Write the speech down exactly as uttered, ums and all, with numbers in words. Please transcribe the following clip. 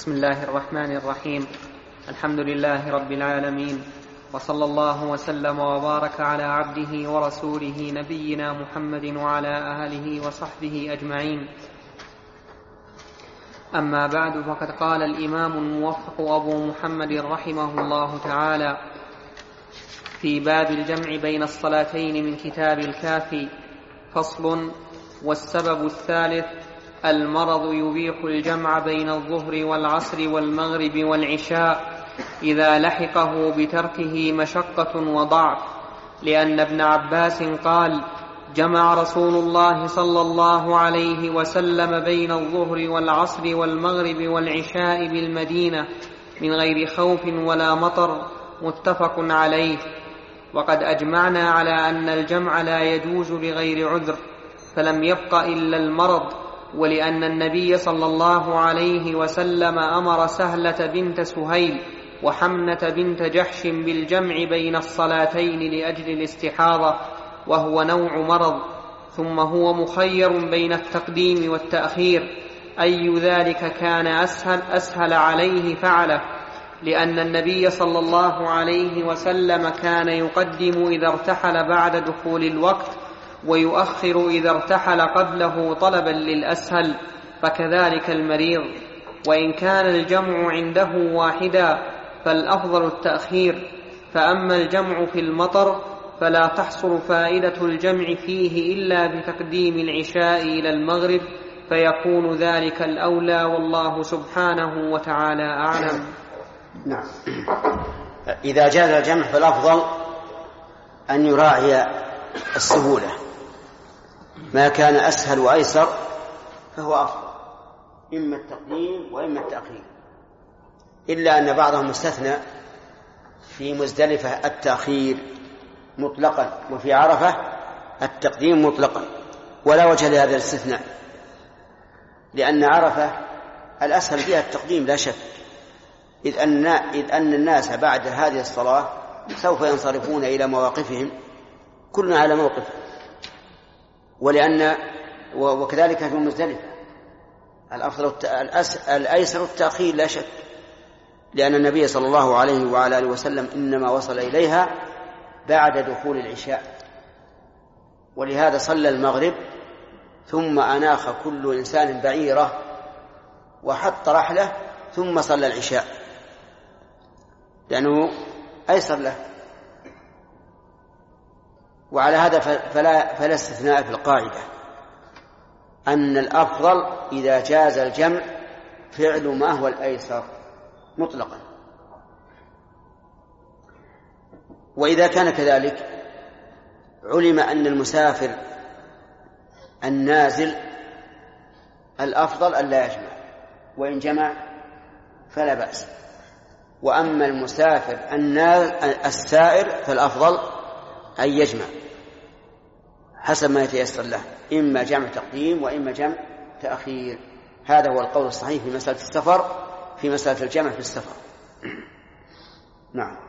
بسم الله الرحمن الرحيم. الحمد لله رب العالمين، وصلى الله وسلم وبارك على عبده ورسوله نبينا محمد وعلى آله وصحبه أجمعين. أما بعد، فقد قال الإمام الموفق أبو محمد رحمه الله تعالى في باب الجمع بين الصلاتين من كتاب الكافي: فصل. والسبب الثالث: المرض يبيح الجمع بين الظهر والعصر والمغرب والعشاء إذا لحقه بتركه مشقة وضعف، لأن ابن عباس قال: جمع رسول الله صلى الله عليه وسلم بين الظهر والعصر والمغرب والعشاء بالمدينة من غير خوف ولا مطر، متفق عليه. وقد أجمعنا على أن الجمع لا يجوز بغير عذر، فلم يبق إلا المرض، ولأن النبي صلى الله عليه وسلم أمر سهلة بنت سهيل وحمنة بنت جحش بالجمع بين الصلاتين لأجل الاستحاضة، وهو نوع مرض، ثم هو مخير بين التقديم والتأخير، أي ذلك كان أسهل, أسهل عليه فعله، لأن النبي صلى الله عليه وسلم كان يقدم إذا ارتحل بعد دخول الوقت، ويؤخر إذا ارتحل قبله طلبا للأسهل، فكذلك المريض. وإن كان الجمع عنده واحدا فالأفضل التأخير، فأما الجمع في المطر فلا تحصل فائدة الجمع فيه إلا بتقديم العشاء إلى المغرب، فيكون ذلك الأولى، والله سبحانه وتعالى أعلم. نعم. إذا جاز الجمع فالأفضل أن يراعي السهولة، ما كان أسهل وأيسر فهو أفضل، إما التقديم وإما التأخير، إلا أن بعضهم استثنى في مزدلفة التأخير مطلقا، وفي عرفة التقديم مطلقا، ولا وجه لهذا الاستثناء، لأن عرفة الأسهل فيها التقديم لا شك، إذ أن, إذ أن الناس بعد هذه الصلاة سوف ينصرفون إلى مواقفهم، كلنا على موقف، ولأن وكذلك في مزدلفة الأفضل الأيسر التأخير لا شك، لأن النبي صلى الله عليه وعلى آله وسلم إنما وصل إليها بعد دخول العشاء، ولهذا صلى المغرب ثم أناخ كل إنسان بعيره وحط رحله ثم صلى العشاء، لأنه أيسر له. وعلى هذا فلا, فلا استثناء في القاعدة، أن الأفضل إذا جاز الجمع فعل ما هو الأيسر مطلقا. وإذا كان كذلك علم أن المسافر النازل الأفضل أن لا يجمع، وإن جمع فلا بأس. وأما المسافر السائر فالأفضل أن يجمع حسب ما يتيسر له، إما جمع تقديم وإما جمع تأخير. هذا هو القول الصحيح في مسألة السفر، في مسألة الجمع في السفر. نعم.